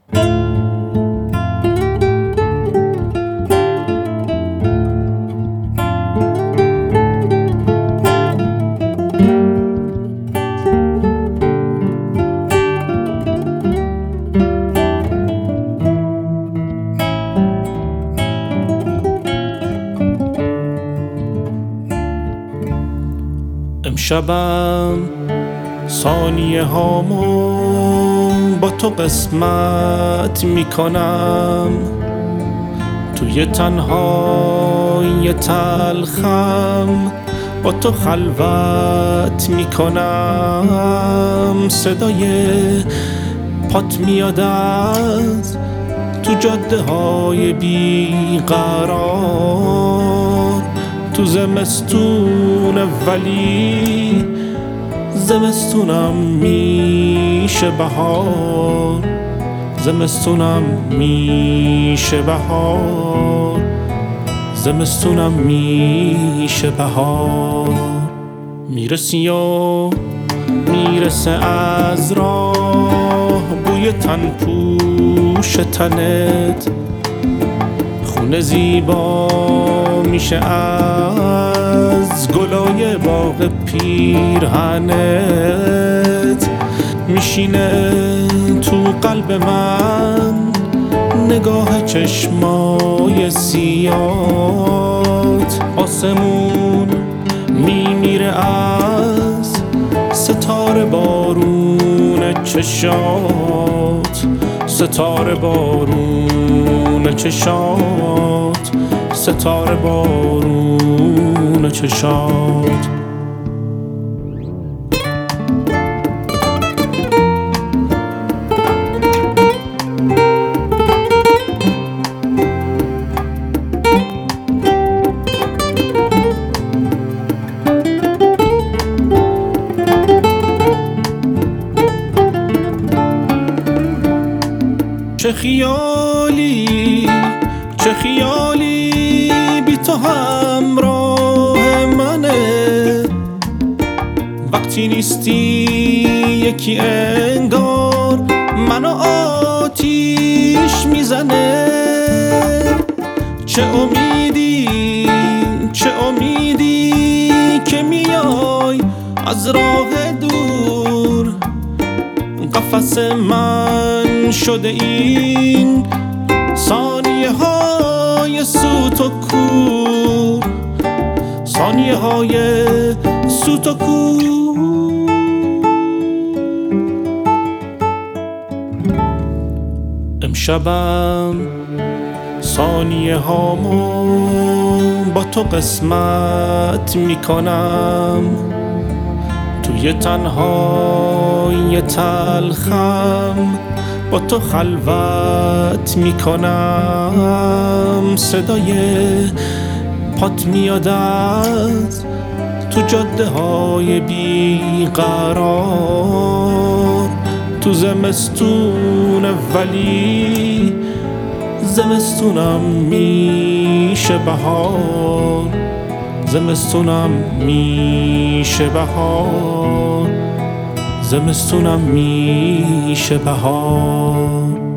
امشبم ثانیه هامو با تو قسمت میکنم، توی تنهای تلخم با تو خلوت میکنم. صدای پات میاد از تو جاده های بیقرار، تو زمستون ولی زمستونم میشه بهار، زمستونم میشه بهار، زمستونم میشه بهار. میرسی و میرسه از راه بوی تن پوش تنت، خونه زیبا میشه از گلای باغ پیرهنت، میشینه تو قلب من نگاه چشمای سیات. آسمون میمیره از ستاره بارون چشات، ستاره بارون چشات، ستاره بارون چشات. چه خیالی چه خیالی بی تو همراه منه، وقتی نیستی یکی انگار منو آتیش میزنه. چه امیدی چه امیدی که میای از راه دور، قفس من شده این ثانیه های سوت و کور، ثانیه های سوت و کور. امشبم ثانیه هامو با تو قسمت میکنم، توی تنهای تلخم با تو خلوت میکنم. صدای پات میاد از تو جاده های بیقرار، تو زمستون ولی زمستونم میشه بهار، زمستونم میشه بهار، زمستونم میشه بهار.